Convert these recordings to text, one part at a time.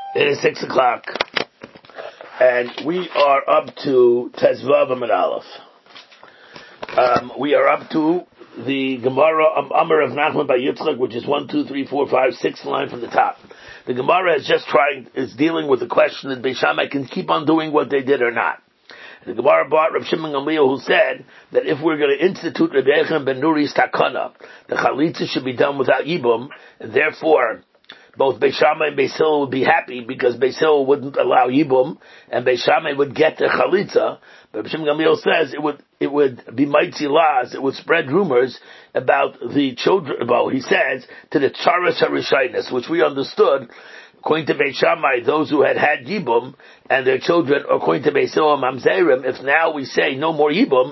It is 6 o'clock, and we are up to Tezvav Amud Aleph. We are up to the Gemara Amar of Nachman by Yitzchak, which is 1, 2, 3, 4, 5, 6 line from the top. The Gemara is dealing with the question that Beis Shammai can keep on doing what they did or not. The Gemara brought Rav Shimon Gamliel, who said that if we're going to institute Rabbi Yochanan ben Nuri's takana, the chalitza should be done without yibum, and therefore both Beis Shammai and Beis Hillel would be happy because Beis Hillel wouldn't allow yibum, and Beis Shammai would get the chalitza. But Rav Shimon Gamliel says it would be mighty laws, it would spread rumors about the children. Well, he says to the tzaras harishainis, which we understood. According to Beis Shammai, those who had yibum and their children, according to Beis Hillel mamzerim, if now we say no more yibum,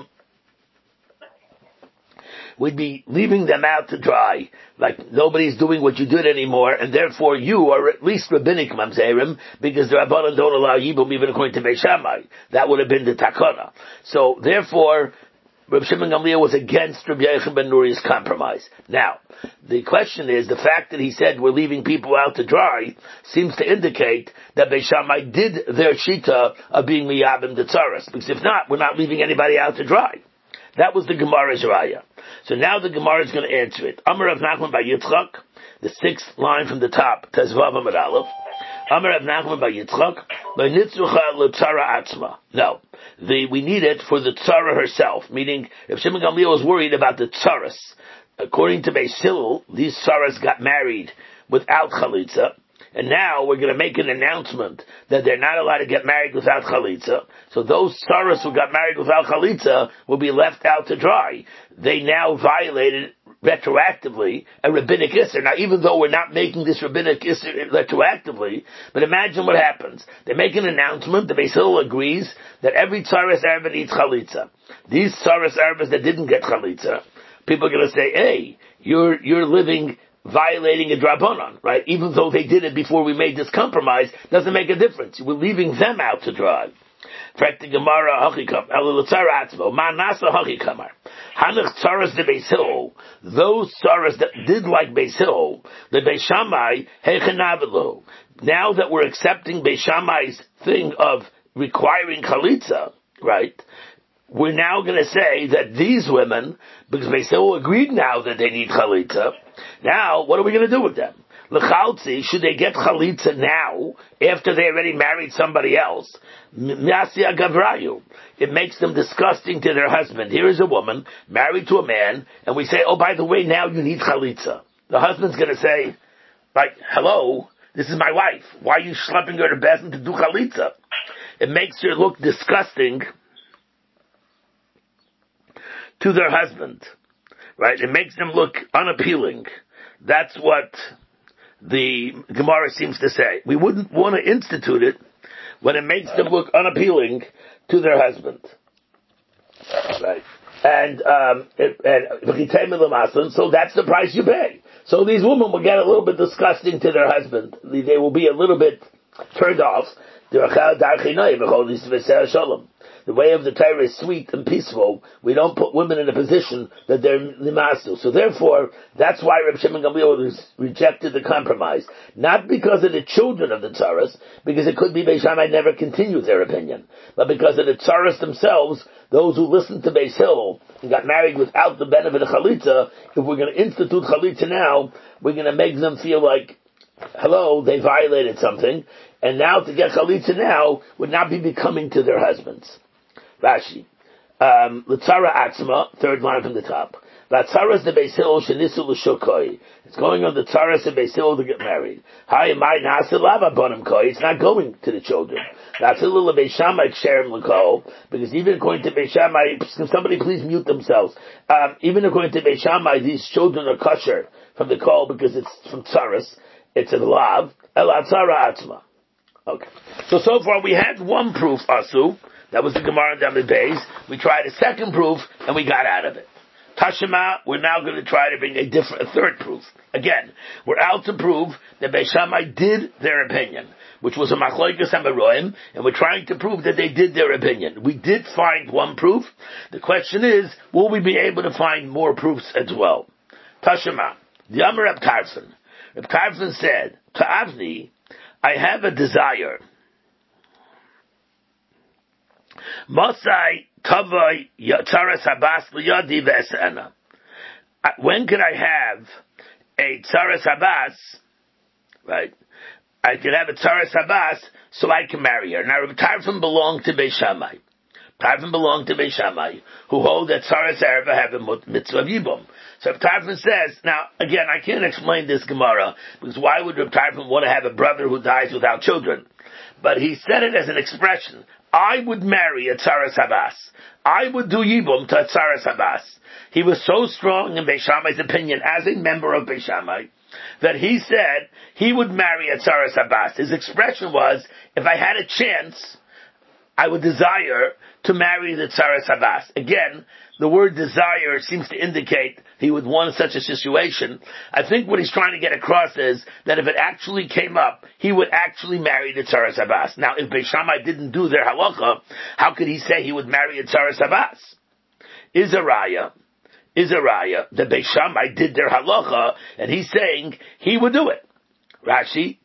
we'd be leaving them out to dry, like nobody's doing what you did anymore, and therefore you are at least rabbinic mamzerim, because the Rabbanan don't allow yibum even according to Beis Shammai. That would have been the takana. So therefore, Rav Shimon Gamliel was against Rabbi Yochanan ben Nuri's compromise. Now, the question is, the fact that he said we're leaving people out to dry seems to indicate that Beis Shammai did their shita of being miyabim the tzaras, because if not, we're not leaving anybody out to dry. That was the Gemara's raya. So now the Gemara is going to answer it. Amar Rav Nachman by Yitzchak, the 6th line from the top, Tezvav Amud Aleph. Amar Rav Nachman by Yitzchak, by Nitzrucha l'tzara atzma. No, we need it for the tzara herself, meaning if Shimon Gamliel was worried about the tzaras, according to Beis Hillel, these tzaras got married without chalitza, and now we're going to make an announcement that they're not allowed to get married without chalitza. So those tzaras who got married without chalitza will be left out to dry. They now violated retroactively a rabbinic isser. Now, even though we're not making this rabbinic isser retroactively, but imagine what happens. They make an announcement, the Beis Hillel agrees that every tzaras Arba needs chalitza. These tzaras Arbas that didn't get chalitza, people are going to say, hey, you're violating a drabanan, right? Even though they did it before we made this compromise, doesn't make a difference. We're leaving them out to dry. In fact, the Gemara Hachikam, Elulatzara Atzmo, Manasa Hachikamar, Hanach Tzaras de Beis Hillel, those Tzaras that did like Beis Hillel, the Beis Shammai, Heichenavelu. Now that we're accepting Beis Shammai's thing of requiring chalitza, right? We're now going to say that these women, because Beis Hillel agreed now that they need chalitza, now what are we going to do with them? L'chaltzi, should they get chalitza now, after they already married somebody else? Myasya gavrayu. It makes them disgusting to their husband. Here is a woman, married to a man, and we say, oh, by the way, now you need chalitza. The husband's going to say, like, hello, this is my wife. Why are you schlepping her to Bezdin to do chalitza? It makes her look disgusting to their husband, right? It makes them look unappealing. That's what the Gemara seems to say. We wouldn't want to institute it when it makes them look unappealing to their husband, right? And so that's the price you pay. So these women will get a little bit disgusting to their husband. They will be a little bit turned off. The way of the Torah is sweet and peaceful. We don't put women in a position that they're limasu. So therefore, that's why Reb Shimon Gamliel rejected the compromise. Not because of the children of the tzaras, because it could be Beis Shammai never continued their opinion, but because of the tzaras themselves, those who listened to Beis Hillel and got married without the benefit of chalitza. If we're going to institute chalitza now, we're going to make them feel like, hello, they violated something, and now to get chalitza now would not be becoming to their husbands. Rashi, L'tzara Atzma, 3rd line from the top. L'tzaras de Beis Hillel shenisu l'shukoi. It's going on the tzaras of Beis Hillel to get married. Hi, my nasa lava bonim koi. It's not going to the children. That's a little Beis Shammai ksherim l'kol, because even according to Beis Shammai, can somebody please mute themselves? Even according to Beis Shammai, these children are kosher from the kol because it's from tzaras. It's a lav. L'tzara Atzma. Okay. So far we had one proof, asu. That was the Gemara in Damid Beis. We tried a second proof, and we got out of it. Tashima, we're now going to try to bring a 3rd proof. Again, we're out to prove that Beis Shammai did their opinion, which was a Machlokas Hamaroim, and we're trying to prove that they did their opinion. We did find one proof. The question is, will we be able to find more proofs as well? Tashima, the Amar Reb Tarfon. Reb Tarfon said, Ta'avni, I have a desire. Mosai Tavai Tzaras Habas Liyadi Vesena. When can I have a Tzaras Habas? Right? I can have a Tzaras Habas so I can marry her. Now, Reb Tarfon belonged to Beis Shammai. Tarfon belonged to Beis Shammai, who hold that Tzaras Erva have a mitzvah of Yibum. So Reb Tarfon says, now, again, I can't explain this Gemara, because why would Reb Tarfon want to have a brother who dies without children? But he said it as an expression. I would marry a Tzaras Habas. I would do Yibum to a Tzaras Habas. He was so strong in Beis Shammai's opinion as a member of Beis Shammai that he said he would marry a Tzaras Habas. His expression was, if I had a chance, I would desire to marry the Tzaras Habas. Again, the word desire seems to indicate he would want such a situation. I think what he's trying to get across is that if it actually came up, he would actually marry the Tzaras Habas. Now, if Beis Shammai didn't do their halacha, how could he say he would marry a Tzaras Habas? Is a raya that Beis Shammai did their halacha, and he's saying he would do it. Rashi,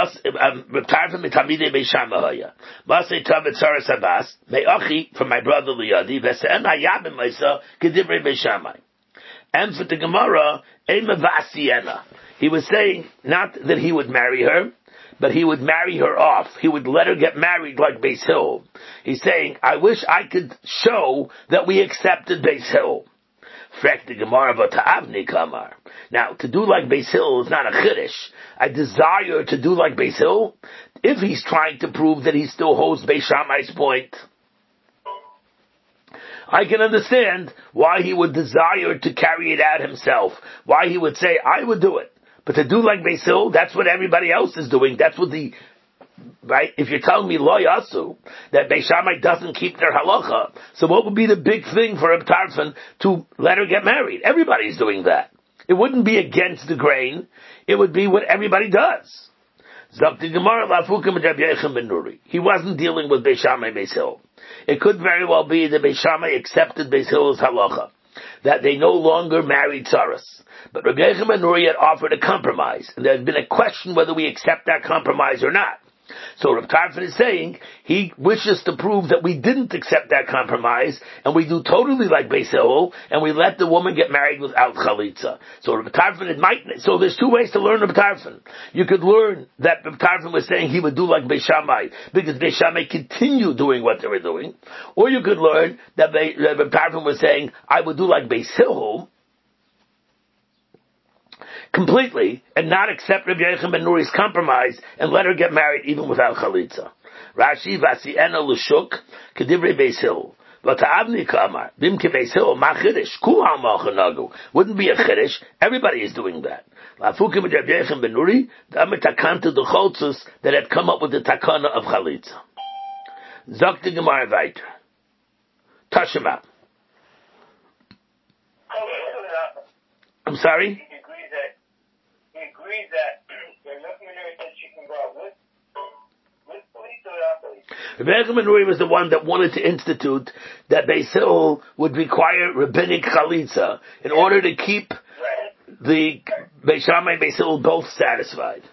from my brother Liyadi, and for the Gemara, he was saying not that he would marry her, but he would marry her off. He would let her get married like Beis Hill. He's saying, I wish I could show that we accepted Beis Hill. Now, to do like Beis Hill is not a chiddush. I desire to do like Beis Hill if he's trying to prove that he still holds Beis Shammai's point. I can understand why he would desire to carry it out himself. Why he would say, I would do it. But to do like Beis Hill, that's what everybody else is doing. That's what right? If you're telling me lo yasu, that Beis Shammai doesn't keep their halacha, so what would be the big thing for Reb Tarfon to let her get married? Everybody's doing that. It wouldn't be against the grain. It would be what everybody does. He wasn't dealing with Beis Shammai Beis Hill. It could very well be that Beis Shammai accepted Beis Hill's halacha, that they no longer married tzaras. But Rabbi Yechim ben Nuri had offered a compromise, and there had been a question whether we accept that compromise or not. So Reb Tarfon is saying he wishes to prove that we didn't accept that compromise, and we do totally like Beis Hill, and we let the woman get married without chalitza. So Reb Tarfon so there's two ways to learn Reb Tarfon. You could learn that Reb Tarfon was saying he would do like Beis Shammai, because Beis Shammai continued doing what they were doing, or you could learn that Reb Tarfon was saying I would do like Beis Hill completely, and not accept Rabbi Yechim ben Nuri's compromise and let her get married even without chalitza. Rashi vasiena l'shuk kedivrei Beis Hill. V'ta'avni k'amar bim k'Beis Hill ma chiddush kul ha'malchanagu. Wouldn't be a chiddush. Everybody is doing that. Lafukim with Rabbi Yechim ben Nuri the takanta d'cholzus that had come up with the takana of chalitza. Zok the Gemara weiter. Tashema. I'm sorry? That said she can go out with police or without police. Rebbe Yechim ben Nuri was the one that wanted to institute that Beis Hill would require rabbinic chalitza in order to keep the Beis Shammai and Beis Hill both satisfied.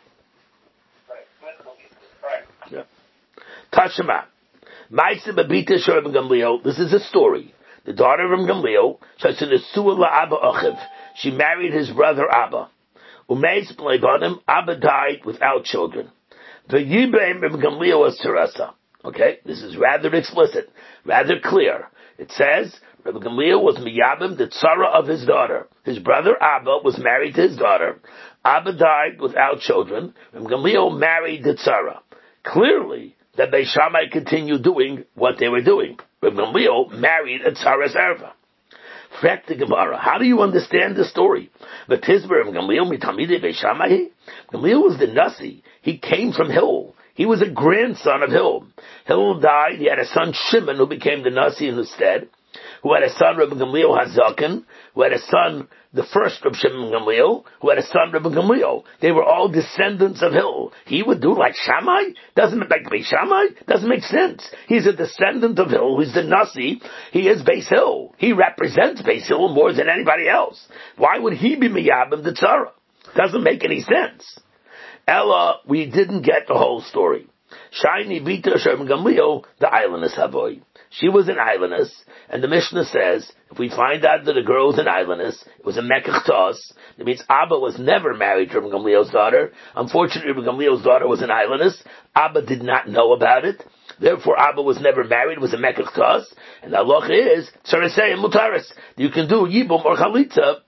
Right. Tashema. Ma'aseh b'bita shel Reb Gamliel. This is a story. The daughter of Reb Gamliel, she married his brother Abba. Abba died without children. Okay, this is rather explicit, rather clear. It says, Rabbi Gamliel was miyabim the tzara of his daughter. His brother Abba was married to his daughter. Abba died without children. Rabbi Gamliel married the tzara. Clearly, that Beis Shammai continued doing what they were doing. Rabbi Gamliel married a tzara's erva. Fact the Gemara. How do you understand the story? But Gamliel was the Nasi. He came from Hill. He was a grandson of Hill. Hill died. He had a son Shimon who became the Nasi in his stead, who had a son Rabbi Gamliel Hazakin, who had a son, the first Rabbi Shimon Gamliel, who had a son Rabbi Gamliel. They were all descendants of Hill. He would do like Shammai? Doesn't it make Shammai? Doesn't make sense. He's a descendant of Hill. He's the Nasi. He is Beis Hill. He represents Beis Hill more than anybody else. Why would he be Miyabim the Tzara? Doesn't make any sense. Ella, we didn't get the whole story. Shiny Bita Shem Gamliel, the islandess Havoy. She was an islandess, and the Mishnah says, if we find out that a girl was an islandess, it was a mekach to us. That means Abba was never married to Rabbi Gamliel's daughter. Unfortunately, Rabbi Gamliel's daughter was an islandess. Abba did not know about it. Therefore, Abba was never married. It was a mekach to us. And the halacha is, Tzaresei and Mutaris. You can do Yibum or Chalitza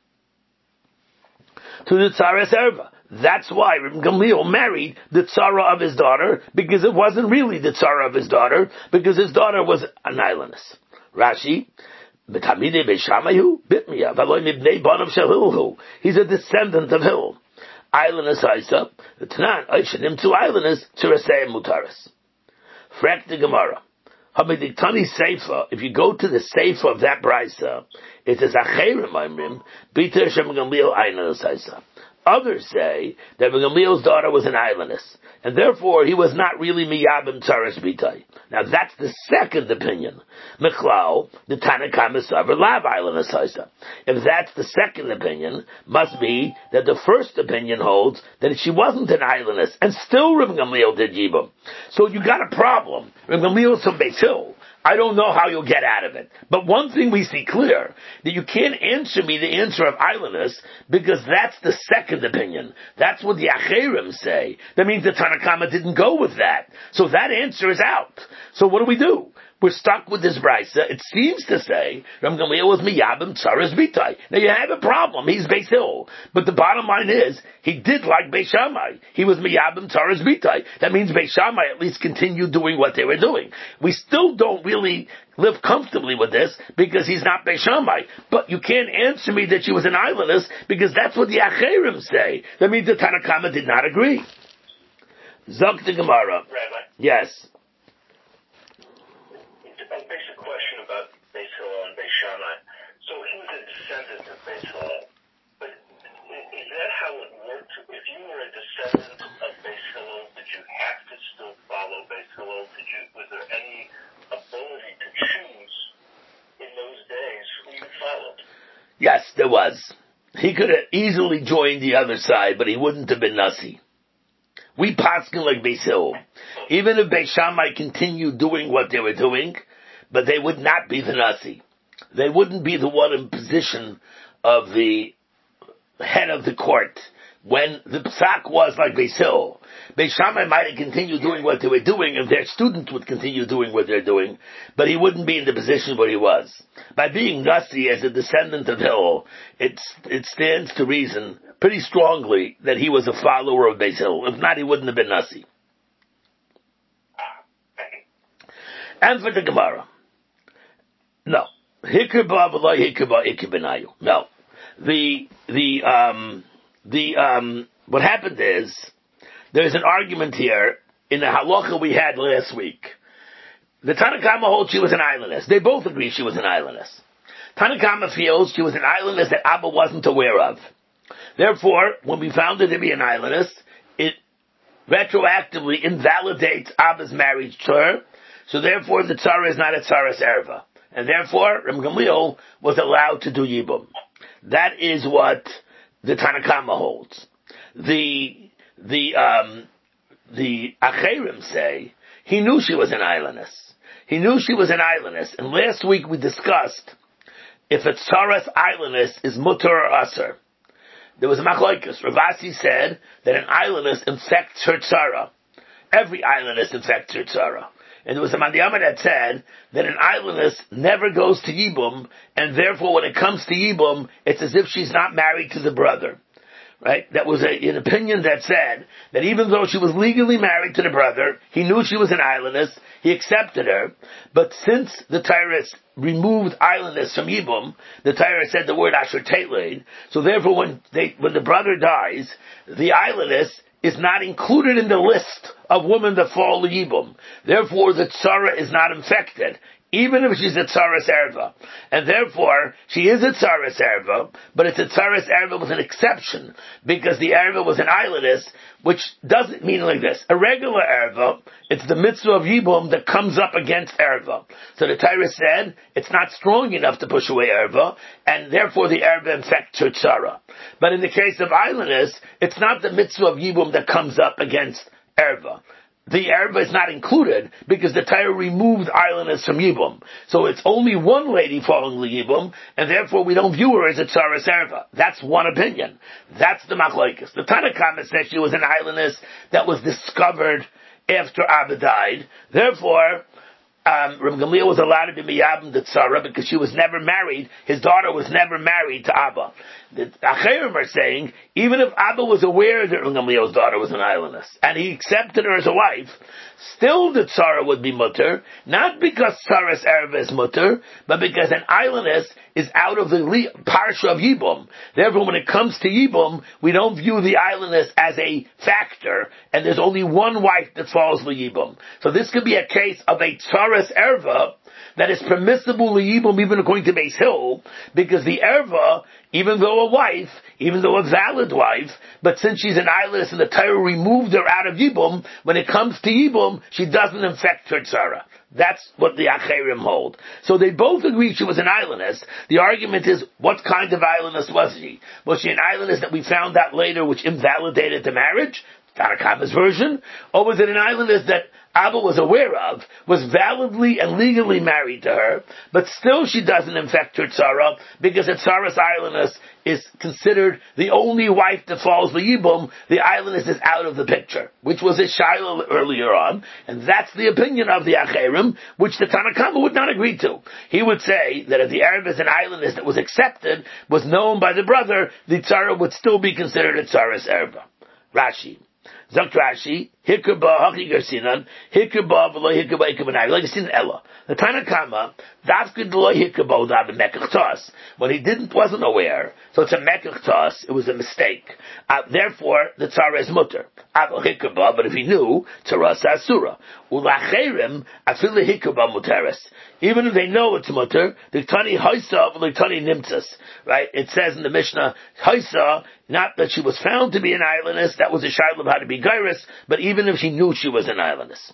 to the Tzares Erva. That's why Rabbi Gamliel married the tzara of his daughter, because it wasn't really the tzara of his daughter, because his daughter was an islandess. Rashi, B'tamidei Beishamayu, Bitmiya, V'aloi Mibnei Banav Shel Hilhu. He's a descendant of Hil. Islandess Isa, the Tanan, Aishanim to islandess, Tzaresei Mutaris. Frak the Gemara. Hamidiktani Seifa, if you go to the Seifa of that brisa, it says, Acherim Aimrim, B'ter Shem Gamliel Islandess Isa. Others say that Gamliel's daughter was an islandess, and therefore he was not really miyabim tzaras bitai. Now that's the second opinion. Mechlau, the Tanakama Savar Lav islandess haisa. If that's the second opinion, must be that the first opinion holds that she wasn't an islandess, and still Rabbi Gamliel did yibum. So you got a problem. Rabbi Gamliel is from Beis Hill. I don't know how you'll get out of it. But one thing we see clear, that you can't answer me the answer of islandess, because that's the second opinion. That's what the Acherim say. That means the Tanakama didn't go with that. So that answer is out. So what do? We're stuck with this brisa. It seems to say Rabbi Gamliel was miyabim tzaras bitai. Now you have a problem. He's Beis Hill, but the bottom line is he did like Beis Shammai. He was miyabim tzaras bitai. That means Beis Shammai at least continued doing what they were doing. We still don't really live comfortably with this because he's not Beis Shammai. But you can't answer me that she was an islandess because that's what the Acherim say. That means the Tanakama did not agree. Zok the Gemara. Rabbi. Yes. A basic question about Beis Hillel and Beis Shammai. So he was a descendant of Beis Hillel, but is that how it worked? If you were a descendant of Beis Hillel, did you have to still follow Beis Hillel? Was there any ability to choose in those days who you followed? Yes, there was. He could have easily joined the other side, but he wouldn't have been Nasi. We paskin like Beis Hillel. Even if Beis Shammai continued doing what they were doing, but they would not be the Nasi. They wouldn't be the one in position of the head of the court. When the psak was like Beis Hillel, Beis Shammai might have continued doing what they were doing, and their students would continue doing what they're doing, but he wouldn't be in the position where he was. By being Nasi as a descendant of Hillel, it stands to reason pretty strongly that he was a follower of Beis Hillel. If not, he wouldn't have been Nasi. And for the Gemara. No. Hikaba v'lo hikaba ikibinayu. No. What happened is, there's an argument here in the halacha we had last week. The Tanakama holds she was an islandess. They both agree she was an islandess. Tanakama feels she was an islandess that Abba wasn't aware of. Therefore, when we found her to be an islandess, it retroactively invalidates Abba's marriage to her. So therefore, the tzara is not a tzaras erva. And therefore, Rabbi Gamliel was allowed to do yibum. That is what the Tanakama holds. The Acherim say he knew she was an islandess. He knew she was an islandess. And last week we discussed if a tzaras islandess is mutter or aser. There was a machlokes. Ravasi said that an islandess infects her tzara. Every islandess infects her tzara. And there was a Mandiyama that said that an islandess never goes to Yibum, and therefore when it comes to Yibum, it's as if she's not married to the brother. Right? That was an opinion that said that even though she was legally married to the brother, he knew she was an islandess, he accepted her, but since the Torah removed islandess from Yibum, the Torah said the word Asher Teitlein, so therefore when the brother dies, the islandess is not included in the list of women that fall to Yibum. Therefore, the tzara is not infected. even if she's a tzaras erva. And therefore, she is a tzaras erva, but it's a tzaras erva with an exception, because the erva was an islandess, which doesn't mean like this. A regular erva, it's the mitzvah of yibum that comes up against erva. So the Torah said, it's not strong enough to push away erva, and therefore the erva infects her tzara. But in the case of islandess, it's not the mitzvah of yibum that comes up against erva. The erva is not included because the Torah removed islandess from Yibum. So it's only one lady falling Yibum, and therefore we don't view her as a tzaras erva. That's one opinion. That's the machlokes. The Tanna Kama says she was an islandess that was discovered after Abba died. Therefore, Rav Gamliel was allowed to be miyabim the tzara because she was never married. His daughter was never married to Abba. The Acherim are saying, even if Abba was aware that Rav Gamliel's daughter was an islandess, and he accepted her as a wife, still the tzara would be mutter, not because tzaras erva is mutter, but because an islandess is out of the parsha of Yibum. Therefore, when it comes to Yibum, we don't view the islandess as a factor, and there's only one wife that falls for Yibum. So this could be a case of a tzaras erva that is permissible Yibum even according to Beis Hill, because the erva, even though a wife, even though a valid wife, but since she's an islandess and the Torah removed her out of Yibum, when it comes to Yibum, she doesn't infect her tzara. That's what the Acherim hold. So they both agree she was an islandess. The argument is, what kind of islandess was she? Was she an islandess that we found out later which invalidated the marriage? Tanna Kama's version? Or was it an islandess that Abba was aware of, was validly and legally married to her, but still she doesn't infect her tzara, because a tzaras islandess is considered the only wife that falls Yibum, the islandess is out of the picture, which was a shiloh earlier on, and that's the opinion of the Acherim, which the Tanna Kama would not agree to. He would say that if the Arab is an islandess that was accepted, was known by the brother, the tzara would still be considered a tzaras erva. Rashi. Zakt Rashi, Hikaba, Haki Garsinan, Hikaba, V'lo Hikaba, Hikaba, like it's in Ella. The Tanna Kama, Dafka D'lo Hikaba, Dav Mekach Tos, when he wasn't aware, so it's a Mekach Tos, it was a mistake. Therefore, the Tzara is mutter. Avo Hikaba, but if he knew, Tzara Asura. Ulacherim, Afila Hikaba Muteres. Even if they know it's mutter, the Tani Haisa, the Tani Nimtzas. Right? It says in the Mishnah, Haisa, not that she was found to be an islandess, that was a shiloh of how to be gyrus, but even if she knew she was an islandess.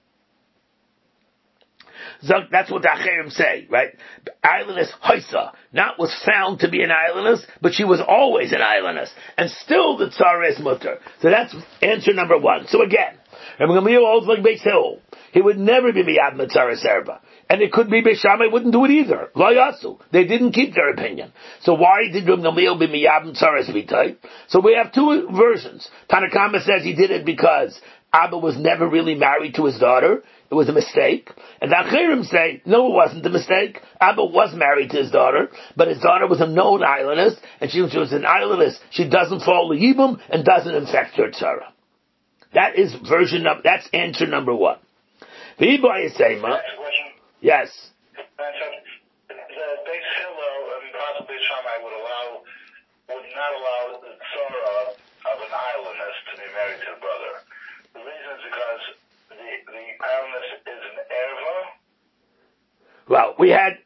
That's what the Acherim say, right? Islandess Haisa, not was found to be an islandess, but she was always an islandess. And still the tzara is mutter. So that's answer number one. So again, Rabbi Gamliel holds like Beis Hill. He would never be miyab tzaras erva. And it could be Beis Shammai wouldn't do it either. Lo yasu. They didn't keep their opinion. So why did Rabbi Gamliel be miyab tzaras v'tai? So we have two versions. Tanna Kama says he did it because Abba was never really married to his daughter. It was a mistake. And the Achirim say, no, it wasn't a mistake. Abba was married to his daughter, but his daughter was a known islandess, and she was an islandess. She doesn't fall Yibum and doesn't infect her tzara. That is that's answer number one. The Ibai Yisema. Yes. The Beis Hillel and possibly Shammai would not allow the tzara of an islandess to be married to a brother. The reason is because the islandess is an erva. Well, we had.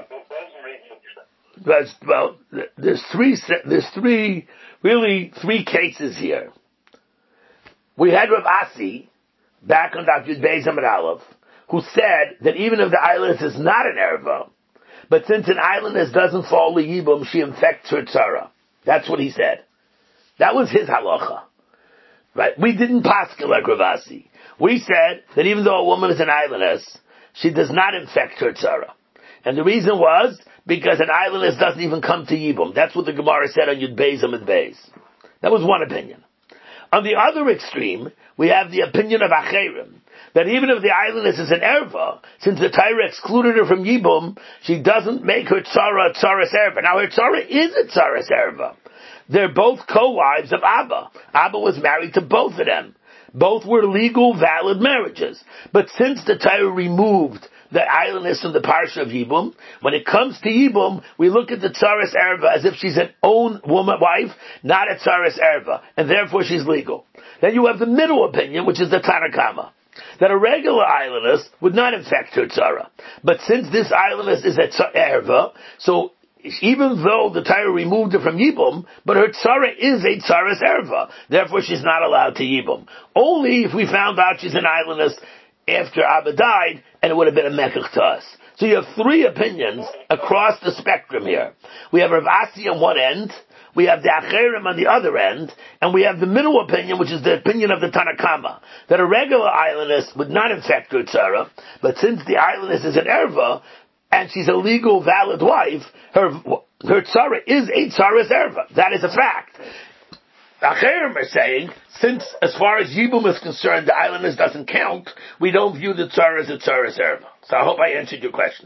There's three cases here. We had Rav Asi back on Dr. Beis Amud Aleph, who said that even if the islandess is not an erva, but since an islandess doesn't fall Yibum, she infects her tzara. That's what he said. That was his halacha. Right? We didn't paskin like Rav Asi. We said that even though a woman is an islandess, she does not infect her tzara. And the reason was because an islandess doesn't even come to Yibum. That's what the Gemara said on Yud Beis Amud Beis. That was one opinion. On the other extreme, we have the opinion of Acherim, that even if the islandess is an erva, since the Torah excluded her from Yibum, she doesn't make her tzara a tzaras erva. Now her tzara is a tzaras erva. They're both co-wives of Abba. Abba was married to both of them. Both were legal, valid marriages. But since the Torah removed the islandess from the parsha of Yibum, when it comes to Yibum, we look at the tzaras erva as if she's an own woman wife, not a tzaras erva, and therefore she's legal. Then you have the middle opinion, which is the Tanna Kama. that a regular islandess would not infect her tzara. But since this islandess is a erva, so even though the Torah removed her from Yibum, but her tzara is a tzaras erva. Therefore she's not allowed to Yibum. Only if we found out she's an islandess after Abba died, and it would have been a mekach to us. So you have three opinions across the spectrum here. We have Rav Asi on one end, we have the Acherim on the other end, and we have the middle opinion, which is the opinion of the Tanakama, that a regular islandess would not infect her tzara, but since the islandess is an erva, and she's a legal, valid wife, her tzara is a tzaras erva. That is a fact. The Acherim are saying, since as far as Yibum is concerned, the islandess doesn't count, we don't view the tzara as a tzaras erva. So I hope I answered your question.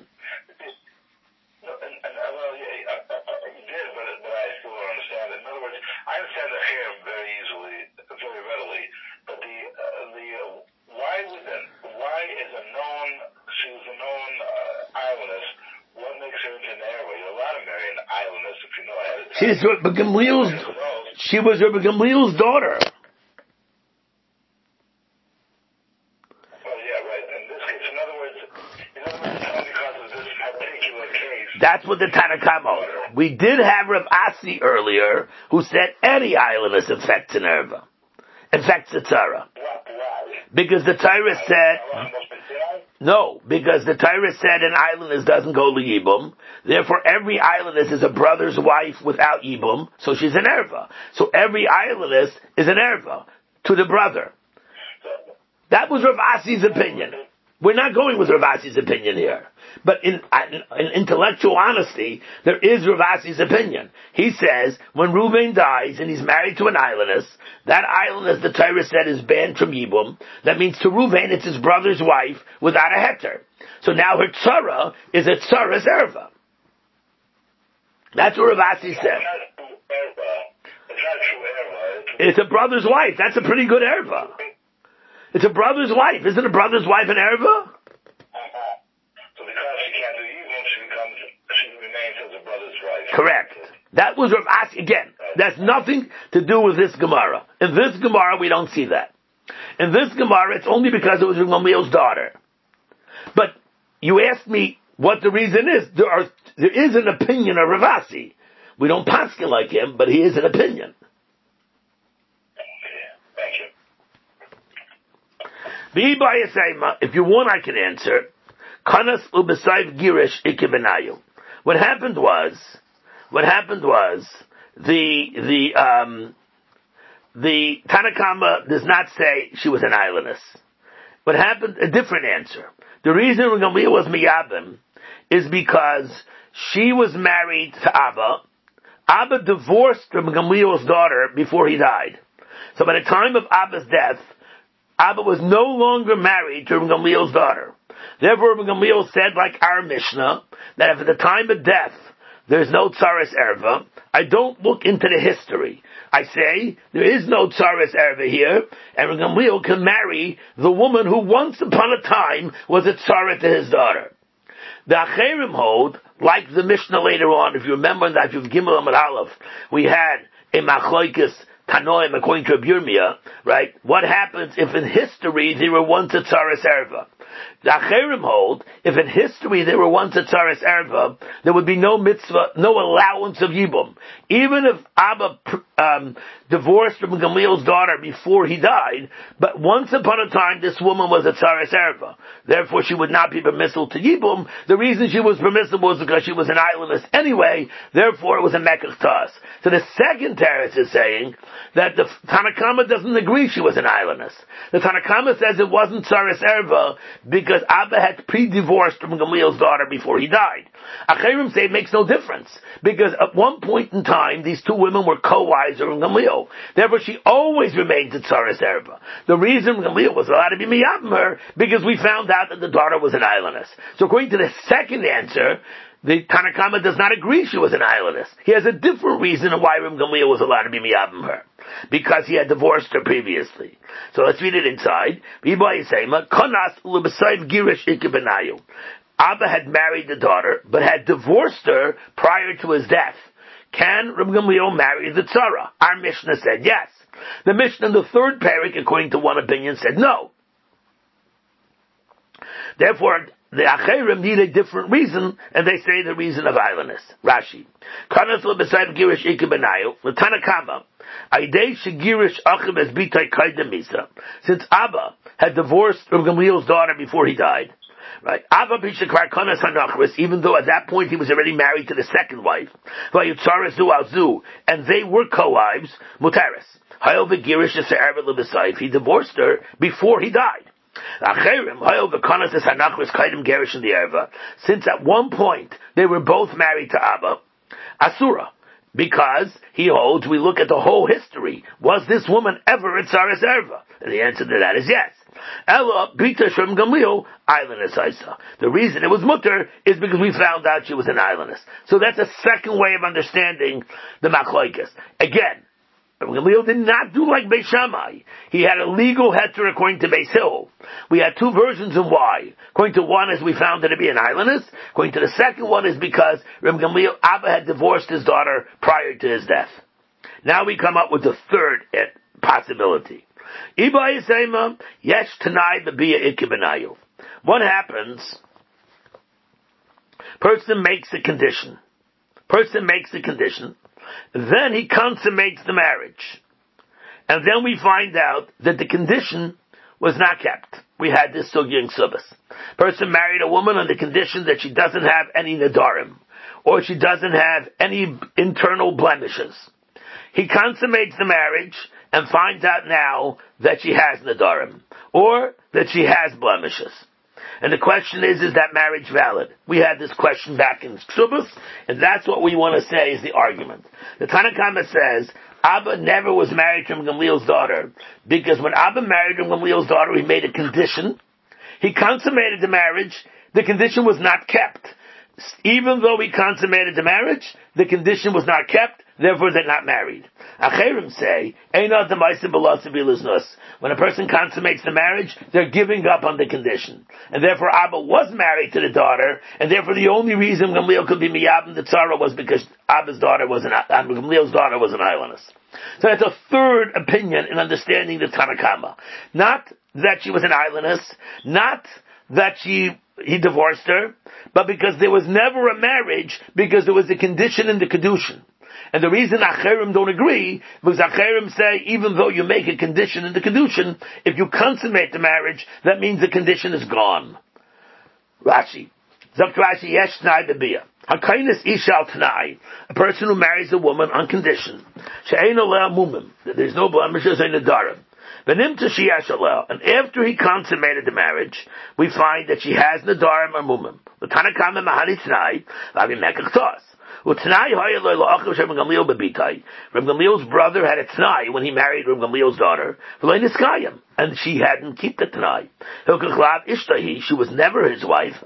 I understand the hair very easily, very readily, but why is she was a known islandess, what makes her into an airway? You're allowed to marry an islandess if you know ahead of time. She was Rabbi Gamliel's daughter. Well, yeah, right. In this case, in other words, it's only because of this particular case. That's what the Tanakama. We did have Rav Asi earlier, who said any islandess infects an erva, infects a tzara. Because the Torah said, no, because the Torah said an islandess doesn't go to Yibum. Therefore, every islandess is a brother's wife without Yibum, so she's an erva. So every islandess is an erva to the brother. That was Rav Asi's opinion. We're not going with Rav Asi's opinion here. But in intellectual honesty, there is Rav Asi's opinion. He says, when Reuven dies and he's married to an islandess, that islandess, the Torah said, is banned from Yibum. That means to Reuven, it's his brother's wife without a heter. So now her tzara is a tzaras erva. That's what Rav Asi said. It's a brother's wife. That's a pretty good erva. It's a brother's wife. Isn't a brother's wife an erva? Correct. That was Rav Asi. Again, that's nothing to do with this Gemara. In this Gemara, we don't see that. In this Gemara, it's only because it was Rav Gamliel's daughter. But you asked me what the reason is. There is an opinion of Rav Asi. We don't paskin like him, but he is an opinion. Thank you. If you want, I can answer. Kanas ubesayv girish ikebenayu. What happened was the Tanakama does not say she was an islandess. What happened? A different answer. The reason Rav Gamliel was miyabim is because she was married to Abba. Abba divorced Rav Gamliel's daughter before he died. So by the time of Abba's death, Abba was no longer married to Rav Gamliel's daughter. Therefore, Rav Gamliel said, like our Mishnah, that if at the time of death there's no tzaras erva, I don't look into the history. I say there is no tzaras erva here, and Rav Gamliel can marry the woman who once upon a time was a tzara to his daughter. The Acherim hold, like the Mishnah later on, if you remember in that Yud Gimel Amud Aleph, we had a Machlokes Tanoim according to Yirmiyah, right? What happens if in history they were once a tzaras erva? The Acherim hold, if in history they were once a tzaras erva, there would be no mitzvah, no allowance of Yibum. Even if Abba divorced from Gamliel's daughter before he died, but once upon a time this woman was a tzaras erva. Therefore she would not be permissible to Yibum. The reason she was permissible was because she was an islandess anyway, therefore it was a mekach to us. So the second teretz is saying that the Tanakama doesn't agree she was an islandess. The Tanakama says it wasn't tzaras erva because Abba had pre-divorced from Gamliel's daughter before he died. Acherim say it makes no difference because at one point in time these two women were co-wives of Gamliel. Therefore she always remained a tzaras erva. The reason Gamliel was allowed to be miyabim her because we found out that the daughter was an islandess. So according to the second answer, the Tanakama does not agree she was an islandess. He has a different reason why Rav Gamliel was allowed to be miyabim her. Because he had divorced her previously. So let's read it inside. Abba had married the daughter, but had divorced her prior to his death. Can Rav Gamliel marry the tzara? Our Mishnah said yes. The Mishnah in the third parak, according to one opinion, said no. Therefore, the Acherim need a different reason, and they say the reason of idleness. Rashi. Kanas l'b'sayv girish ikeh benayu, l'tanakama, aidei shegirish achim es bitay kaidem misa. Since Abba had divorced Reb Gamliel's daughter before he died, right? Abba b'shekvar kanas hanachris, even though at that point he was already married to the second wife, vayutzaras zu al zu, and they were co-wives, mutaris. Hayol v'girish es ha'ervet l'b'sayv, he divorced her before he died. Since at one point they were both married to Abba, Asura, because he holds, we look at the whole history, was this woman ever a Tzaras Erva? And the answer to that is yes. Ella Bita Shem Gamliel, islandess Isa. The reason it was mutter is because we found out she was an islandess. So that's a second way of understanding the Machlokes. Again, Gamliel did not do like Beis Shammai. He had a legal heter according to Beis Hill. We had two versions of why. According to one is we found her to be an islandess. According to the second one is because Reb Gamliel, Abba had divorced his daughter prior to his death. Now we come up with the third possibility. What happens? Person makes a condition. Then he consummates the marriage. And then we find out that the condition was not kept. We had this sugya in Subas. Person married a woman on the condition that she doesn't have any nadarim, or she doesn't have any internal blemishes. He consummates the marriage and finds out now that she has nadarim, or that she has blemishes. And the question is that marriage valid? We had this question back in Ksubas, and that's what we want to say is the argument. The Tanakama says, Abba never was married to Gamliel's daughter, because when Abba married Gamliel's daughter, he made a condition. He consummated the marriage, the condition was not kept. Even though he consummated the marriage, the condition was not kept, therefore they're not married. Acherim say, when a person consummates the marriage, they're giving up on the condition. And therefore Abba was married to the daughter, and therefore the only reason Gamliel could be miyab in the tzara was because Gamliel's daughter was an islandess. So that's a third opinion in understanding the Tanakama. Not that she was an islandess, not that he divorced her, but because there was never a marriage, because there was a condition in the kedushin. And the reason Acherim don't agree, because Acherim say, even though you make a condition in the kedushin, if you consummate the marriage, that means the condition is gone. Rashi. Zok Rashi, yesh t'nai b'biyah. Hakainis ishal t'nai. A person who marries a woman on condition. She'ein oleh mumim. There's no blemishes in the darim. And after he consummated the marriage, we find that she has nadarim or mumim. The Tanakama mahari t'nai, lavi mekach tos. Reb Gamliel's brother had a t'nai when he married Reb Gamliel's daughter, and she hadn't kept the t'nai. She was never his wife,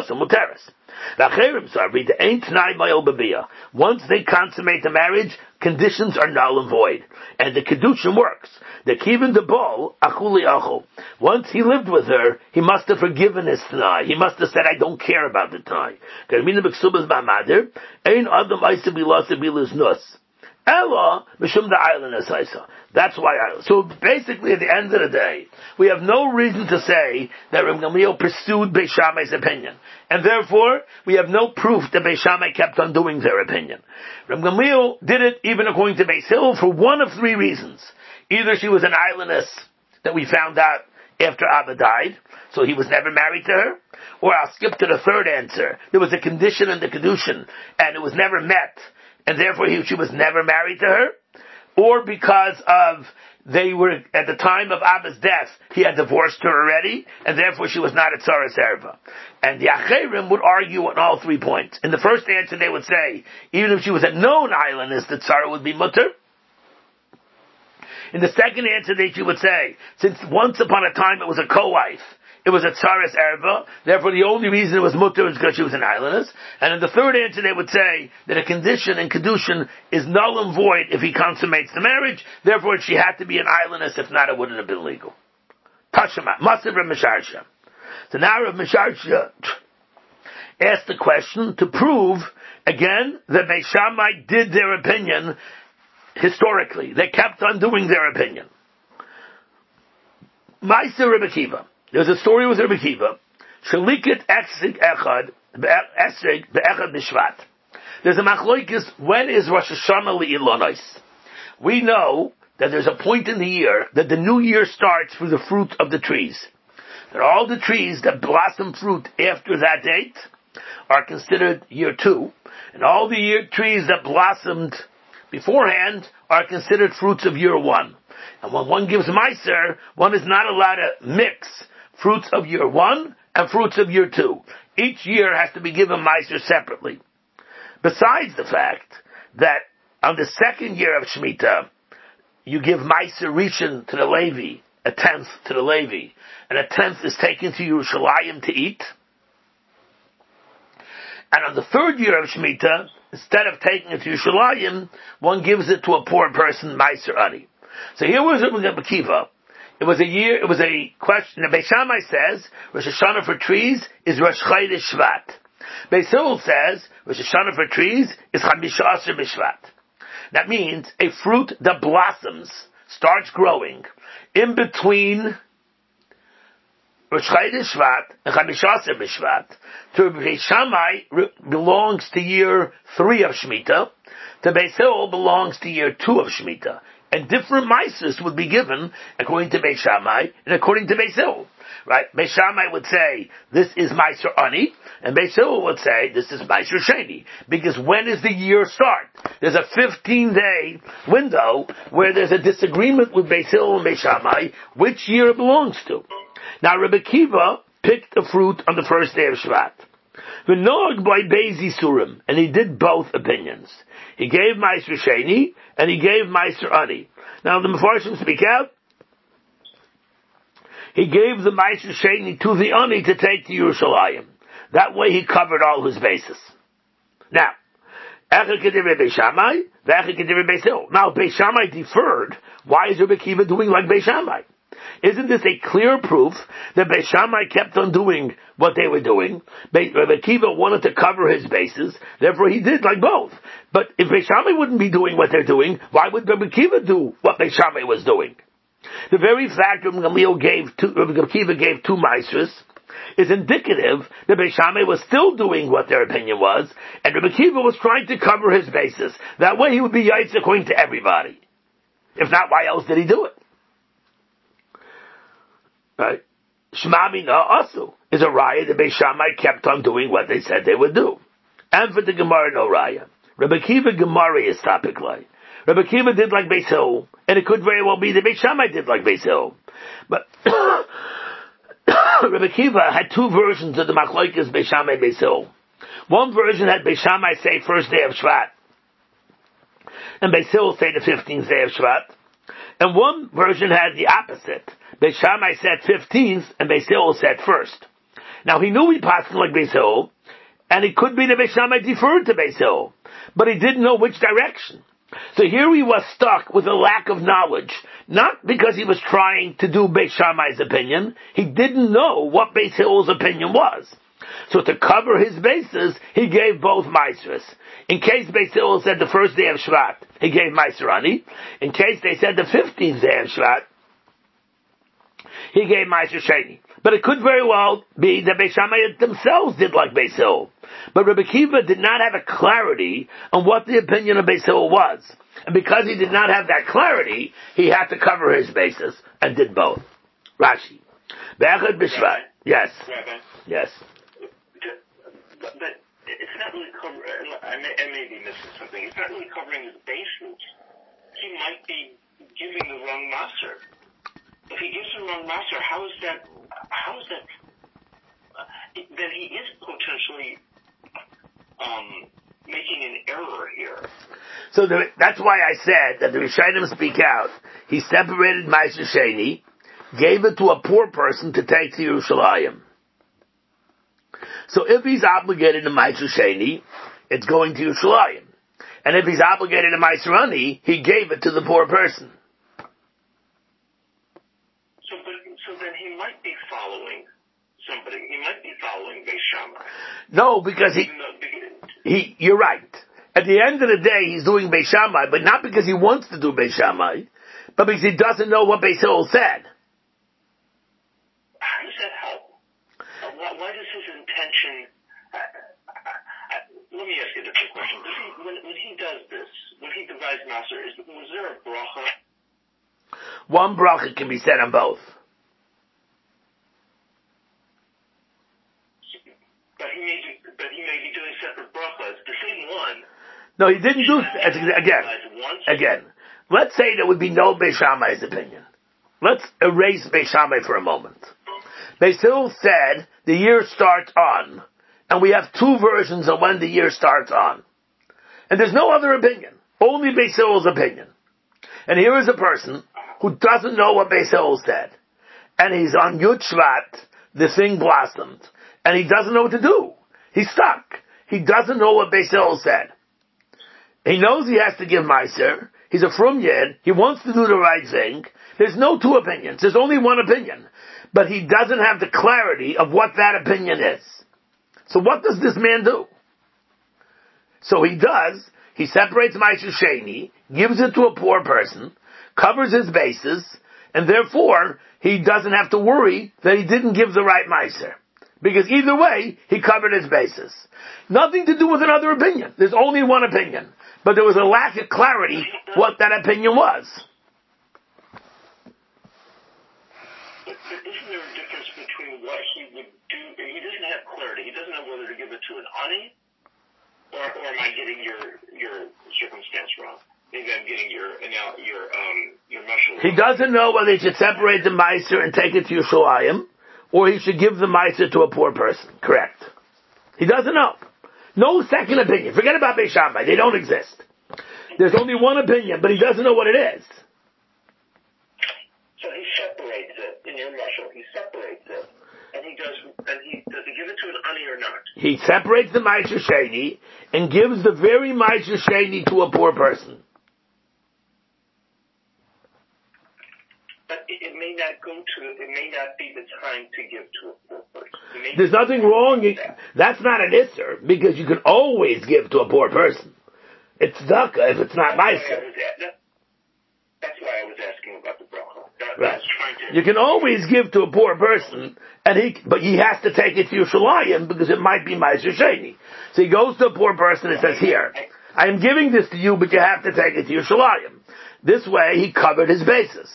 once they consummate the marriage, conditions are null and void, and the kedushin works. The kivin de bol achuli achu. Once he lived with her, he must have forgiven his t'nai. He must have said, "I don't care about the t'nai." That's why. So basically, at the end of the day, we have no reason to say that Reb Gamliel pursued Beis Shammai's opinion, and therefore we have no proof that Beis Shammai kept on doing their opinion. Reb Gamliel did it even according to Beis Hill for one of three reasons: either she was an islandess that we found out after Abba died, so he was never married to her, or I'll skip to the third answer: there was a condition in the kedushin, and it was never met, and therefore she was never married to her, or because of they were, at the time of Abba's death, he had divorced her already, and therefore she was not a Tzaras Erva. And the Acherim would argue on all 3 points. In the first answer, they would say, even if she was a known islandess, the Tzara would be mutter. In the second answer, they would say, since once upon a time it was a co-wife, it was a Tzaras Erva, therefore the only reason it was mutter is because she was an islandess. And in the third answer, they would say that a condition in kedushin is null and void if he consummates the marriage, therefore she had to be an islandess, if not it wouldn't have been legal. Tashema, Masav Rav Misharsha. So now Rav Misharsha asked the question to prove, again, that Beis Shammai did their opinion historically. They kept on doing their opinion. Ma'aser Rebbe Akiva. There's a story with Rebbe Akiva, Shalikit Esrig Echad Esrig Be'echad B'Shvat. There's a machloikis, when is Rosh Hashanah Li'ilonos? We know that there's a point in the year that the new year starts with the fruit of the trees. That all the trees that blossom fruit after that date are considered year 2, and all the trees that blossomed beforehand are considered fruits of year 1. And when one gives Meiser, one is not allowed to mix fruits of year 1 and fruits of year 2. Each year has to be given Meiser separately. Besides the fact that on the second year of Shemitah, you give Meiser Rishon to the Levi, a 10th to the Levi, and a 10th is taken to Yerushalayim to eat. And on the third year of Shemitah, instead of taking it to Yerushalayim, one gives it to a poor person, Meiser Ani. So here was Rabbi Akiva. It was a question. The Beis Shammai says, Rosh Hashanah for trees is Rosh Chodesh Shvat. Beis Hillel says, Rosh Hashanah for trees is Chamisha Asher B'Shvat. That means a fruit that blossoms, starts growing, in between Rosh Chodesh Shvat and Chamisha Asher B'Shvat. To Beis Shammai belongs to year 3 of Shemitah. To Beis Hillel belongs to year 2 of Shemitah. And different Meises would be given according to Beis Shammai and according to Beis Hillel. Right? Beis Shammai would say, this is Meiser Ani, and Beis Hillel would say, this is Meiser Sheni. Because when does the year start? There's a 15-day window where there's a disagreement with Beis Hillel and Beis Shammai, which year it belongs to. Now, Rabbi Akiva picked a fruit on the first day of Shvat. V'nog by Bezi Surim, and he did both opinions. He gave Meiser Sheni, and he gave Meiser Ani. Now, the Mefarshim speak out. He gave the Meiser Sheni to the Ani to take to Yerushalayim. That way he covered all his bases. Now, Echad Kedivre Beis Shammai, V'echad Kedivre Beis Hillel. Now, Beis Shammai deferred. Why is Rabbi Akiva doing like Beis Shammai? Isn't this a clear proof that Beis Shammai kept on doing what they were doing? Rabbi Akiva wanted to cover his bases, therefore he did like both. But if Beis Shammai wouldn't be doing what they're doing, why would Rabbi Akiva do what Beis Shammai was doing? The very fact that Rabbi Akiva gave 2 Meisers is indicative that Beis Shammai was still doing what their opinion was, and Rabbi Akiva was trying to cover his bases. That way he would be Yaitz according to everybody. If not, why else did he do it? Right? Shema Mina also is a raya that Beis Shammai kept on doing what they said they would do. And for the Gemara, no raya. Rabbi Akiva Gemara is topic like. Rabbi Akiva did like Beis Hillel, and it could very well be that Beis Shammai did like Beis Hillel. But Rabbi Akiva had 2 versions of the Machlokes Beis Shammai Beis Hillel. One version had Beis Shammai say first day of Shvat, and Beis Hillel say the 15th day of Shvat. And one version had the opposite. Beis Shammai said 15th, and Beis Hillel said 1st. Now he knew he passed like Beis Hillel, and it could be that Beis Shammai deferred to Beis Hillel, but he didn't know which direction. So here he was stuck with a lack of knowledge, not because he was trying to do Beis Shammai's opinion, he didn't know what Beis Hillel's opinion was. So to cover his bases, he gave both Meisers. In case Beis Hillel said the first day of Shvat, he gave Meiser Ani. In case they said the 15th day of Shvat, he gave Meiser Sheni. But it could very well be that Beis Shammai themselves did like Beis Hillel. But Rabbi Akiva did not have a clarity on what the opinion of Beis Hillel was. And because he did not have that clarity, he had to cover his bases and did both. Rashi. Be'echad B'Shvat. Yes. Yes. But it's not really covering, I may be missing something, it's not really covering his bases. He might be giving the wrong maser. If he gives the wrong maser, how is that, then he is potentially, making an error here. So that's why I said that the Rishonim speak out. He separated Meiser Sheni, gave it to a poor person to take to Yerushalayim. So if he's obligated to Meiser Sheni, it's going to Yerushalayim. And if he's obligated to Meiser Ani, he gave it to the poor person. So then he might be following somebody. He might be following Beis Shammai. No, because you're right. At the end of the day, he's doing Beis Shammai, but not because he wants to do Beis Shammai, but because he doesn't know what Beis Hillel said. How does that help? why does his intention? Let me ask you a different question. When he does this, when he divides Maser, was there a bracha? One bracha can be said on both. But he may be doing separate brachas. The same one. No, he didn't do again. Let's say there would be no Beis Shammai's opinion. Let's erase Beis Shammai for a moment. Beis Hillel said the year starts on, and we have two versions of when the year starts on. And there's no other opinion. Only Beis Hillel's opinion. And here is a person who doesn't know what Beis Hillel said. And he's on Yud Shvat, the thing blossomed. And he doesn't know what to do. He's stuck. He doesn't know what Beis Hillel said. He knows he has to give Meiser. He's a frum yid. He wants to do the right thing. There's no two opinions. There's only one opinion. But he doesn't have the clarity of what that opinion is. So what does this man do? So he separates Meiser Sheni, gives it to a poor person, covers his bases, and therefore he doesn't have to worry that he didn't give the right Meiser. Because either way, he covered his bases. Nothing to do with another opinion. There's only one opinion. But there was a lack of clarity what that opinion was. But isn't there a difference between what he would do? He doesn't have clarity. He doesn't know whether to give it to an ani, or am I getting your circumstance wrong? Maybe I'm getting your mashal. He doesn't know whether he should separate the meiser and take it to Yerushalayim, or he should give the meiser to a poor person. Correct. He doesn't know. No second opinion. Forget about Beis Shammai. They don't exist. There's only one opinion, but he doesn't know what it is. So he separates it in your mashal. He separates it, and does he give it to an ani or not? He separates the meiser sheni and gives the very meiser sheni to a poor person. But it may not be the time to give to a poor person. There's nothing wrong. That's not an isser, because you can always give to a poor person. It's tzedakah if it's not meiser. That's why I was asking about the bracha. Right. You can always give to a poor person, but he has to take it to Yerushalayim because it might be meiser sheni. So he goes to a poor person and says, "Here, I am giving this to you, but you have to take it to Yerushalayim." This way, he covered his bases.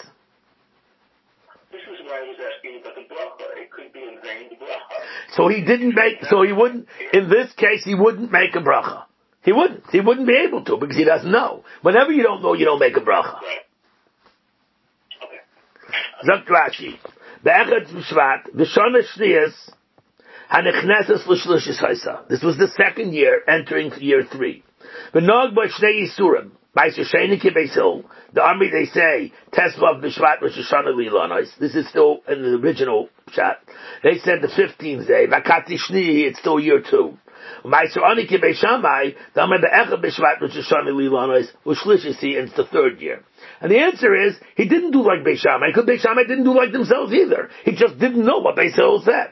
This is why I was asking about the bracha. It could be in vain the bracha. So he wouldn't, in this case, he wouldn't make a bracha. He wouldn't be able to because he doesn't know. Whenever you don't know, you don't make a bracha. Right. Okay. Zakt Rashi, Be'echad Shvat, V'shana Shniyas, Hanechneses L'Shlishis Haisa. This was the second year, entering year 3. V'nog B'shnei Yisurim, Meiser Sheni Ki Beis Hillel. The army, they say, Tesvav B'Shvat Rosh Hashanah Lilanos. This is still in the original chat. They said the 15th day. Vakati Shni, it's still year 2. Meiser Ani Ki Beis Shammai, the army Be'echad B'Shvat Rosh Hashanah Lilanos, L'Shlishisi, and it's the 3rd year. And the answer is, he didn't do like Beis Shammai, because Beis Shammai didn't do like themselves either. He just didn't know what Beis Hillel said.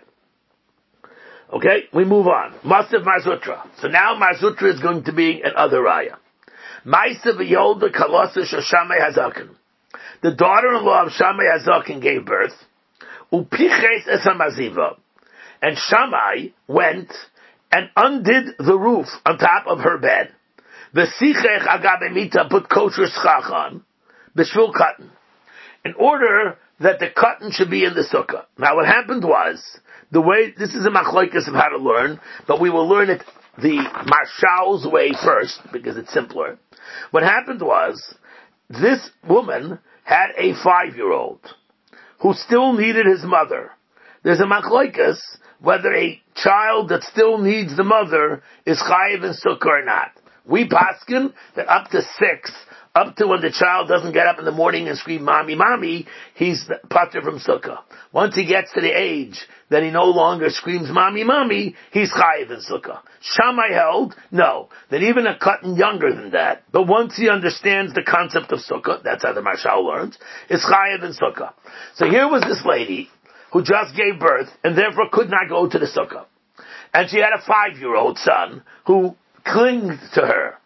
Okay, we move on. Masav Marzutra. So now Marzutra is going to be an other raya. Maisa v'yolda kalasa Shammai Hazaken. The daughter-in-law of Shammai Hazaken gave birth. Upiches es hamaziva. And Shammai went and undid the roof on top of her bed. V'sichech agabe mita, put kosher schach on. B'shvil cotton. In order that the cotton should be in the sukkah. Now what happened was, this is a machlokes of how to learn, but we will learn it the Marshal's way first, because it's simpler. What happened was, this woman had a 5-year-old who still needed his mother. There's a machlokes whether a child that still needs the mother is chayiv in sukkah or not. We paskin that up to 6, up to when the child doesn't get up in the morning and scream, "Mommy, Mommy," he's pater from sukkah. Once he gets to the age that he no longer screams, "Mommy, Mommy," he's chayiv in sukkah. Shammai held, no, that even a cotton younger than that, but once he understands the concept of sukkah, that's how the Marshal learns, is chayiv in sukkah. So here was this lady who just gave birth and therefore could not go to the sukkah. And she had a 5-year-old son who clinged to her.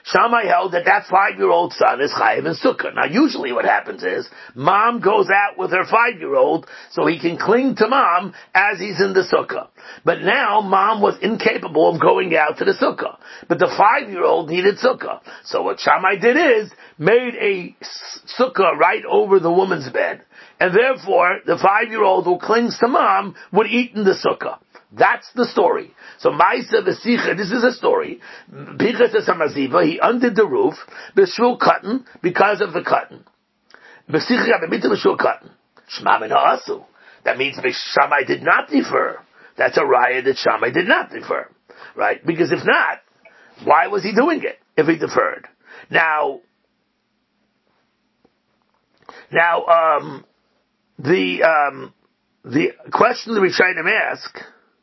Shammai held that 5-year-old son is chayiv in sukkah. Now usually what happens is, mom goes out with her 5-year-old so he can cling to mom as he's in the sukkah. But now mom was incapable of going out to the sukkah. But the 5-year-old needed sukkah. So what Shammai did is, made a sukkah right over the woman's bed. And therefore, the 5-year-old who clings to mom would eat in the sukkah. That's the story. So Maisa V'Sicha, this is a story. Pinchas Hamaziva, he undid the roof, B'Shul Cotton, because of the cotton. V'Sicha B'Mita B'Shul Cotton. Shma Min Ha'asu. That means Shammai did not defer. That's a raya that Shammai did not defer. Right? Because if not, why was he doing it, if he deferred? Now, the question the Rishonim ask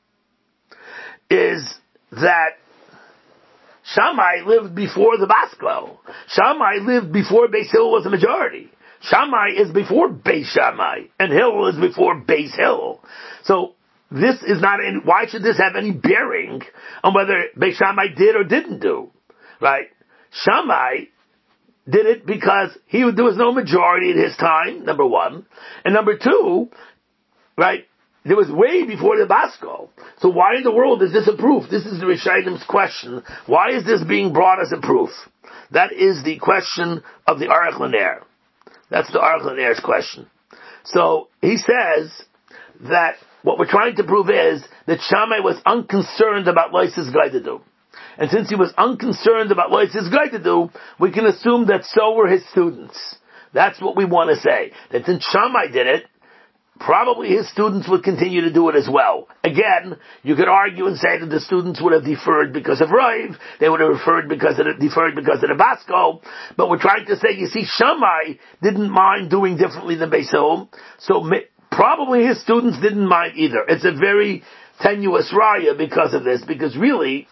is that Shammai lived before the Baskel. Shammai lived before Beis Hillel was a majority. Shammai is before Beis Shammai, and Hillel is before Beis Hillel. So this is not why should this have any bearing on whether Beis Shammai did or didn't do? Right? Shammai did it because there was no majority at his time, number one. And number two, right, there was way before the Baskel. So why in the world is this a proof? This is the Rishayim's question. Why is this being brought as a proof? That is the question of the Aruch LaNer. That's the Aruch LaNer's question. So he says that what we're trying to prove is that Shammai was unconcerned about Loises Gaidadu. And since he was unconcerned about what he's going to do, we can assume that so were his students. That's what we want to say. That since Shammai did it, probably his students would continue to do it as well. Again, you could argue and say that the students would have deferred because of Rav, they would have deferred because of the Baskel, but we're trying to say, you see, Shammai didn't mind doing differently than Beis Hillel, so probably his students didn't mind either. It's a very tenuous raya because of this, because really,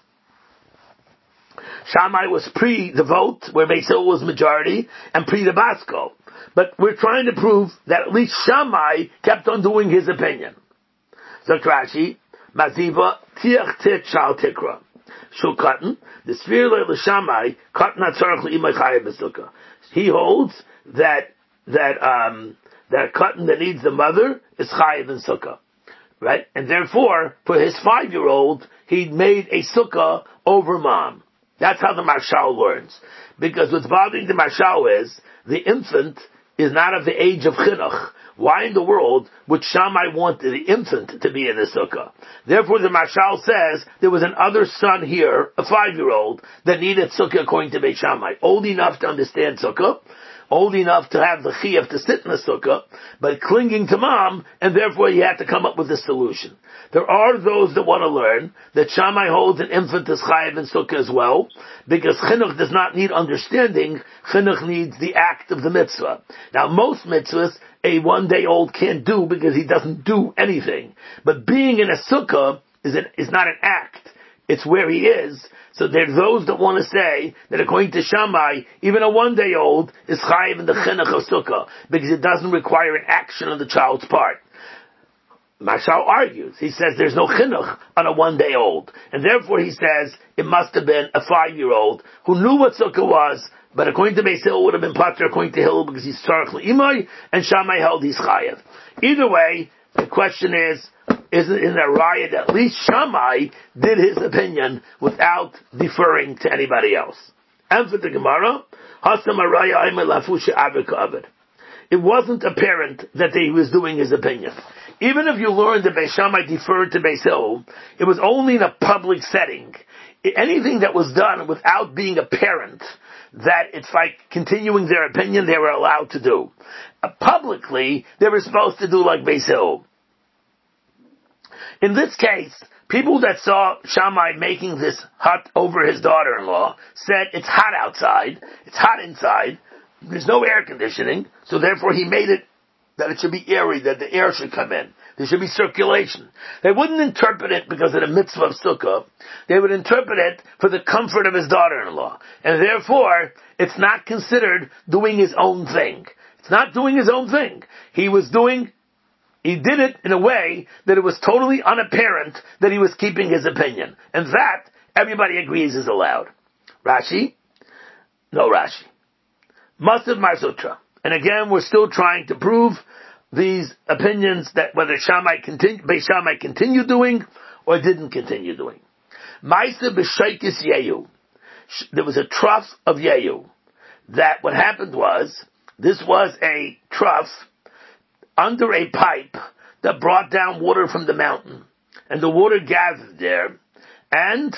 Shammai was pre the vote, where Beis Hillel was majority, and pre the Baskel. But we're trying to prove that at least Shammai kept on doing his opinion. So Rashi, Maziva, Tiach Tit Shal Tikra. Shul Cotton, the sphere of Shammai, Cotton Hatzarach L'imay Chayev B'Sukkah. He holds that cotton that needs the mother is Chayev in Sukkah. Right? And therefore, for his 5-year-old, he made a Sukkah over mom. That's how the Marshal learns. Because what's bothering the Marshal is, the infant is not of the age of Chinuch. Why in the world would Shammai want the infant to be in the Sukkah? Therefore the Marshal says, there was an other son here, a 5-year-old, that needed Sukkah according to Beit Shammai. Old enough to understand Sukkah, old enough to have the chiyuv to sit in the Sukkah, but clinging to mom, and therefore he had to come up with a solution. There are those that want to learn that Shammai holds an infant as chayiv in Sukkah as well, because chinuch does not need understanding, chinuch needs the act of the mitzvah. Now most mitzvahs, a 1-day-old can't do because he doesn't do anything. But being in a Sukkah is not an act. It's where he is. So there's those that want to say that according to Shammai, even a 1-day-old is chayiv in the chinuch of Sukkah, because it doesn't require an action on the child's part. Marshal argues. He says there's no chinuch on a 1-day-old. And therefore he says it must have been a 5-year-old who knew what Sukkah was, but according to Beis Hillel would have been patur according to Hillel because he's tzarich l'imay, and Shammai held he's chayiv. Either way, the question is it in a raya that at least Shammai did his opinion without deferring to anybody else? And for the Gemara, Hasam Araya Aimer Lafusha Avik. It wasn't apparent that he was doing his opinion. Even if you learned that Beis Shammai deferred to Beis Hillel, it was only in a public setting. Anything that was done without being apparent that it's like continuing their opinion, they were allowed to do. Publicly, they were supposed to do like Beis Hillel. In this case, people that saw Shammai making this hut over his daughter-in-law said it's hot outside, it's hot inside, there's no air conditioning, so therefore he made it that it should be airy, that the air should come in. There should be circulation. They wouldn't interpret it because of the mitzvah of Sukkah. They would interpret it for the comfort of his daughter-in-law. And therefore, it's not considered doing his own thing. It's not doing his own thing. He did it in a way that it was totally unapparent that he was keeping his opinion. And that, everybody agrees, is allowed. Rashi? No Rashi. Masav Mar Sutra. And again, we're still trying to prove these opinions that whether Beis Shammai continued doing or didn't continue doing. Maisa b'shaykis yehu. There was a trough of yehu. That what happened was, this was a trough under a pipe that brought down water from the mountain. And the water gathered there, and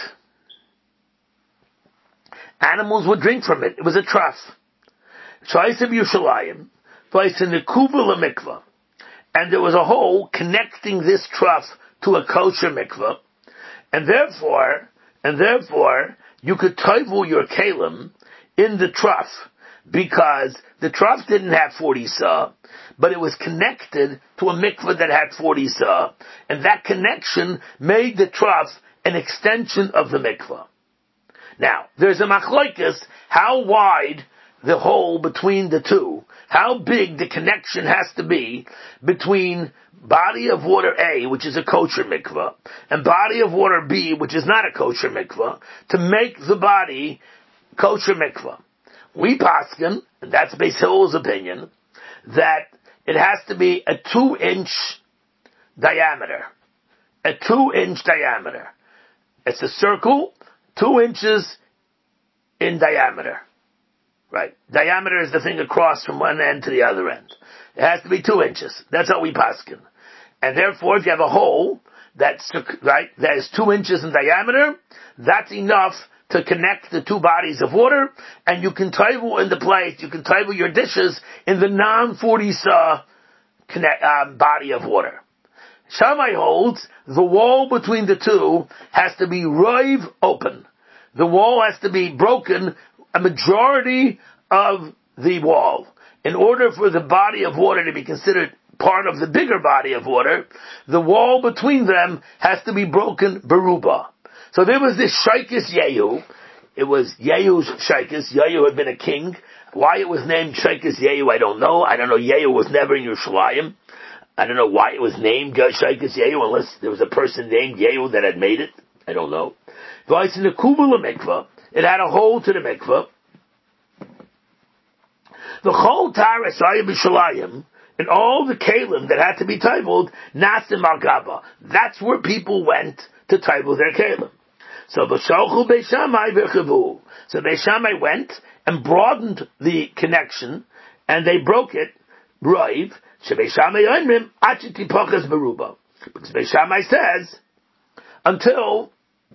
animals would drink from it. It was a trough. Shaisav Yushalayim, placed in the Kuva mikvah. And there was a hole connecting this trough to a kosher mikvah. And therefore, you could toivel your kalim in the trough, because the trough didn't have 40 sah, but it was connected to a mikvah that had 40 sah, and that connection made the trough an extension of the mikvah. Now, there's a machlokes, how wide the hole between the two, how big the connection has to be between body of water A, which is a kosher mikvah, and body of water B, which is not a kosher mikvah, to make the body kosher mikvah. We paskin, and that's Beis Hillel's opinion, that it has to be a 2-inch diameter. A 2-inch diameter. It's a circle, 2 inches in diameter. Right. Diameter is the thing across from one end to the other end. It has to be 2 inches. That's how we paskin. And therefore, if you have a hole that's, right, that is 2 inches in diameter, that's enough to connect the two bodies of water, and you can toivel in the plate, you can toivel your dishes in the non-40 sah body of water. Shammai holds the wall between the two has to be roiv open. The wall has to be broken a majority of the wall. In order for the body of water to be considered part of the bigger body of water, the wall between them has to be broken beruba. So there was this Shaykis Yehu. It was Yehu's Shaykis. Yehu had been a king. Why it was named Shaykis Yehu, I don't know. I don't know. Yehu was never in Yerushalayim. I don't know why it was named Shaykis Yehu, unless there was a person named Yehu that had made it. I don't know. But in the Kubula mikvah, it had a hole to the mikvah. The whole Tarasayim B'Shalayim, and all the kalim that had to be taiveled, Nasim Al-Gaba. That's where people went to taivel their kalim. So B'Shalchu Beis Shammai V'Chavu. So Beis Shammai went and broadened the connection, and they broke it, Roiv, Shebeis Shammai Oimrim, Achit Tipochas Beruba. Because Beis Shammai says, until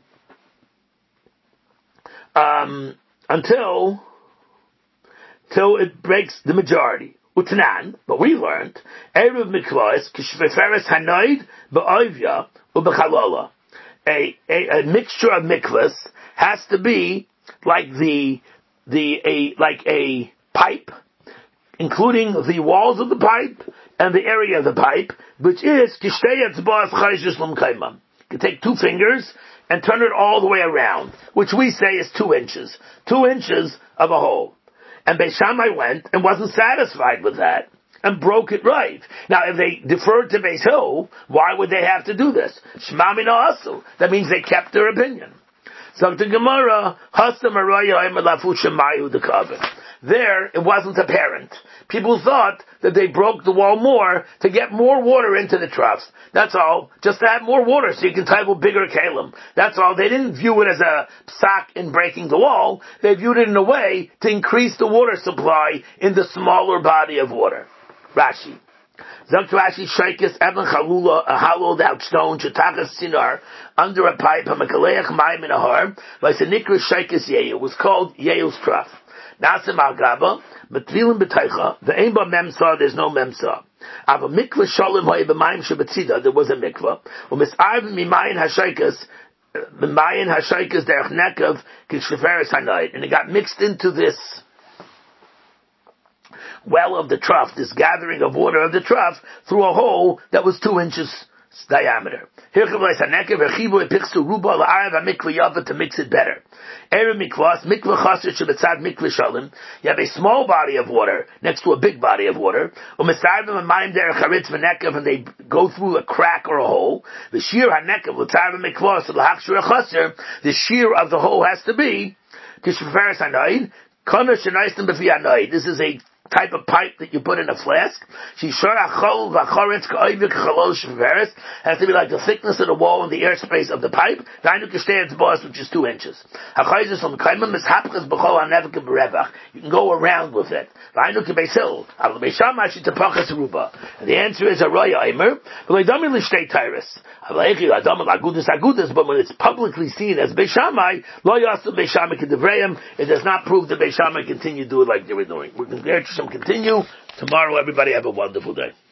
it breaks the majority. Utanan, but we learned, Erev Mikvahs, Kishveferes Hanoid, Ba'ovya, Ubechalala. A mixture of mikvahs has to be like like a pipe, including the walls of the pipe and the area of the pipe, which is Kishtei Etzba'as Chayshus L'Mkaimam. You can take 2 fingers and turn it all the way around, which we say is 2 inches. 2 inches of a hole. And Beis Shammai went and wasn't satisfied with that and broke it right. Now, if they deferred to Beis Hillel, why would they have to do this? Shema Mina Asu. That means they kept their opinion. So the Gemara, Hasam Araya Lafu Shemayu the Kavin. There, it wasn't apparent. People thought that they broke the wall more to get more water into the troughs. That's all. Just to have more water so you can taivel bigger kalim. That's all. They didn't view it as a psak in breaking the wall. They viewed it in a way to increase the water supply in the smaller body of water. Rashi. Zok Rashi Shaykis Eben Chalula, a hollowed out stone, Shetachas Sinar, under a pipe, Hamakaleach Mayim in a har, by Senikra Shaykis Yehu. It was called Yehu's trough. Nasim Al-Gaba, Matvilim B'Teicha, the Eimba Memsa, there's no Memsa. Ava Mikvah Shalom Hoye B'Mayim Shebetzida, there was a mikvah. U'mis'arv Mimayin HaShaykas, Mimayin HaShaykas Derech Nekav, Kishleferes Hanayit. And it got mixed into this well of the trough, this gathering of water of the trough, through a hole that was 2 inches diameter. To mix it better. You have a small body of water next to a big body of water, and they go through a crack or a hole. The shear of the hole has to be Kishveres Hanoid, Kana Shanaistim Befi Hanoid. This is a type of pipe that you put in a flask. Has to be like the thickness of the wall and the airspace of the pipe. Which is 2 inches. You can go around with it. And the answer is a roya aimer. But when it's publicly seen as Beishamai, it does not prove that Beishamai continue to do it like they were doing. We're going to continue tomorrow. Everybody have a wonderful day.